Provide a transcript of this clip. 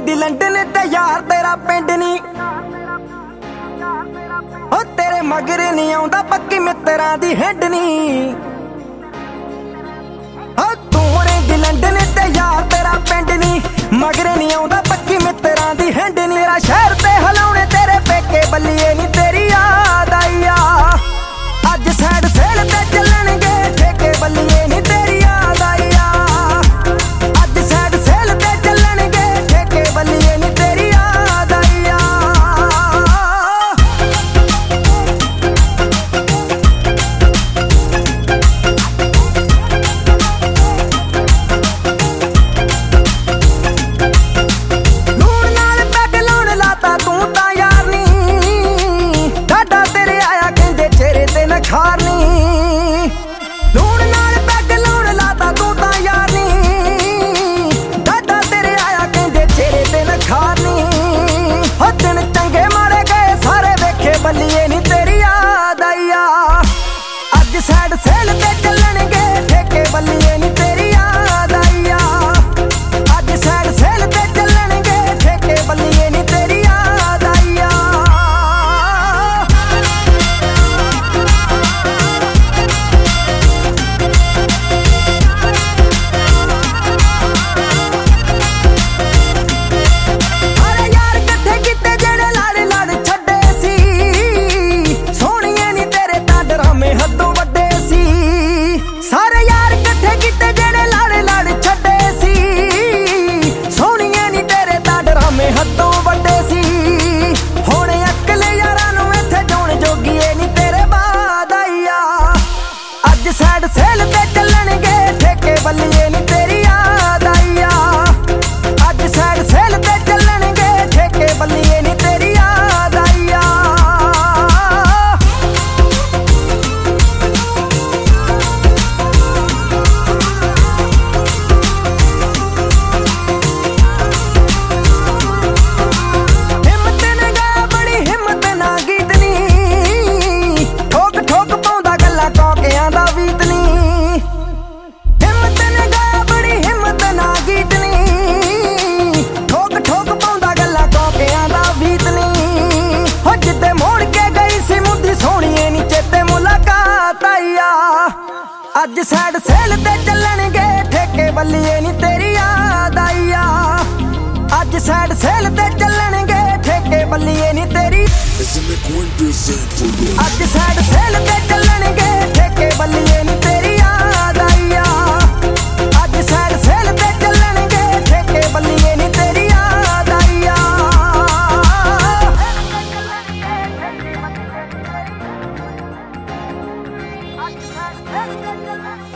ਰਹਿੰਦੀ ਲੰਡਨ ਤੇ ਯਾਰ ਤੇਰਾ ਪਿੰਡ ਨੀ। ਉਹ ਤੇਰੇ ਮਗਰ ਨਹੀਂ ਆਉਂਦਾ ਪੱਕੀ ਮਿੱਤਰਾਂ ਦੀ ਹਿੰਡ ਨੀ। ਉਹ ਤੂੰ ਰਹਿੰਦੀ ਲੰਡਨ ਤੇ ਯਾਰ ਤੇਰਾ ਪਿੰਡ ਨੀ, ਮਗਰ ਨਹੀਂ ਆਉਂਦਾ ਪੱਕੀ ਮਿੱਤਰਾਂ ਦੀ ਹਿੰਡ ਨੀ। ਮੇਰਾ ਸ਼ਹਿਰ ਤੇ ਹਲਾਉਣੇ ਤੇਰੇ ਪੇਕੇ ਬੱਲੀਏ ਨੀ ਤੇਰੀ ਯਾਦ ਆਈ ਆ। ਅੱਜ ਸਾਈਡ ਸੇਲ ਤੇ ਚੱਲਣਗੇ ਠੇਕੇ ਬੱਲੀਏ ਨੀ ਤੇਰੀ ਯਾਦ ਆਈ ਆ। ਅੱਜ ਸਾਈਡ ਸੇਲ ਤੇ ਚੱਲਣਗੇ ਠੇਕੇ ਬੱਲੀਏ ਨੀ ਤੇਰੀ ਯਾਦ ਆਈ ਆ। ਲੂਣ ਨਾਲ ਪੈਗ ਲਾਉਣ ਲਾਤਾ ਤੂੰ ਤਾਂ ਯਾਰ ਨੀ, ਡਾਡਾ ਤੇਰੇ ਆਇਆ ਕਹਿੰਦੇ ਚਿਹਰੇ ਤੇ ਨਖਾਰ ਨੀ। ਲੂਣ ਨਾਲ ਪੈਗ ਲਾਉਣ ਲਾਤਾ ਤੂੰ ਤਾਂ ਯਾਰ ਨੀ, ਡਾਡਾ ਤੇਰੇ ਆਇਆ ਕਹਿੰਦੇ ਚਿਹਰੇ ਤੇ ਨਖਾਰ ਨੀ। ਹੋ ਦਿਨ ਚੰਗੇ ਮਾੜੇ ਗਏ ਸਾਰੇ ਵੇਖੇ ਬੱਲੀਏ ਨੀ ਤੇਰੀ ਯਾਦ ਆਈ ਆ। ਅੱਜ ਸਾਈਡ ਸੇਲ ਤੇ ਚੱਲਣਗੇ ਠੇਕੇ ਬੱਲੀਏ ਨੀ ਤੇਰੀ ਯਾਦ ਆਈ ਆ। ਅੱਜ ਸਾਈਡ ਸੇਲ ਤੇ ਚੱਲਣਗੇ ਠੇਕੇ ਬੱਲੀਏ ਨੀ ਤੇਰੀ ਯਾਦ ਆਈ ਆ। ਅਰੇ ਯਾਰ ਕਿੱਥੇ ਕੀਤੇ ਜਿਹੜੇ ਲੜ ਲੜ ਛੱਡੇ ਸੀ, ਸੋਹਣੀਏ ਨੀ ਤੇਰੇ ਤਾਂ ਡਰਾਮੇ ਹੱਦੋਂ ਵੱਡੇ ਸੀ। ਸਾਰੇ ਯਾਰ ਇਕੱਠੇ ਕੀਤੇ ਜਿਹੜੇ ਲੜ ਲੜ ਛੱਡੇ ਸੀ, ਸੋਹਣੀਏ ਨੀ ਤੇਰੇ ਤਾਂ ਡਰਾਮੇ ਹੱਦੋਂ ਵੱਡੇ ਸੀ। ਹੁਣ ਅਕਲ ਯਾਰਾਂ ਨੂੰ ਇੱਥੇ ਜਾਣ ਜੋਗੀਏ ਨੀ ਤੇਰੇ ਬਾਦ ਆਈ ਆ। ਅੱਜ ਸਾਈਡ ਸੇਲ ਤੇ ਚੱਲਣਗੇ ਠੇਕੇ ਬੱਲੀਏ ਨੀ ਤੇਰੀ ਯਾਦ ਆਈ ਆ। ਅੱਜ ਸਾਈਡ ਸੇਲ ਤੇ ਚੱਲਣਗੇ ਠੇਕੇ ਬੱਲੀਏ ਨੀ ਤੇਰੀ ਯਾਦ ਆਈ ਆ। ਹਿੰਮਤ ਨਗਾ ਬੜੀ ਹਿੰਮਤ ਨਾ ਗੀਤ ਨੀ, ਠੋਕ ਠੋਕ ਪਾਉਂਦਾ ਗੱਲਾਂ ਕੌਕਿਆਂ ਦਾ ਵੀਤ ਨੀ। ਹਿੰਮਤ ਨਗਾ ਬੜੀ ਹਿੰਮਤ ਨਾ ਗੀਤ ਨੀ, ਠੋਕ ਠੋਕ ਪਾਉਂਦਾ ਗੱਲਾਂ ਕੌਕਿਆਂ ਦਾ ਵੀਤ ਨੀ। ਹੋ ਜਿੱਦੇ ਮੋੜ ਕੇ ਗਈ ਸੀ ਮੁੰਦੀ ਸੋਹਣੀਏ ਨੀ ਚੇਤੇ ਮੁਲਾਕਾਤ ਆਈ ਆ। ਅੱਜ ਸਾਈਡ ਸੇਲ ਤੇ ਚੱਲਣਗੇ ਠੇਕੇ ਬੱਲੀਏ ਨੀ ਤੇਰੀ ਯਾਦ ਆਈ ਆ। ਅੱਜ ਸਾਈਡ ਸੇਲ ਤੇ ਚੱਲਣਗੇ ਠੇਕੇ ਬੱਲੀਏ ਨੀ ਤੇਰੀ। ਅੱਜ ਸਾਈਡ ਸੇਲ ਤੇ ਚੱਲਣਗੇ ਠੇਕੇ ਬੱਲੀਏ ਨੀ ਤੇਰੀ ਯਾਦ ਆਈ ਆ। ਅੱਜ ਸਾਈਡ ਸੇਲ ਤੇ ਚੱਲਣਗੇ ਠੇਕੇ ਬੱਲੀਏ ਨੀ ਤੇਰੀ ਯਾਦ ਆਈ ਆ। ਅੱਜ ਸਾਈਡ ਸੇਲ ਤੇ ਚੱਲਣਗੇ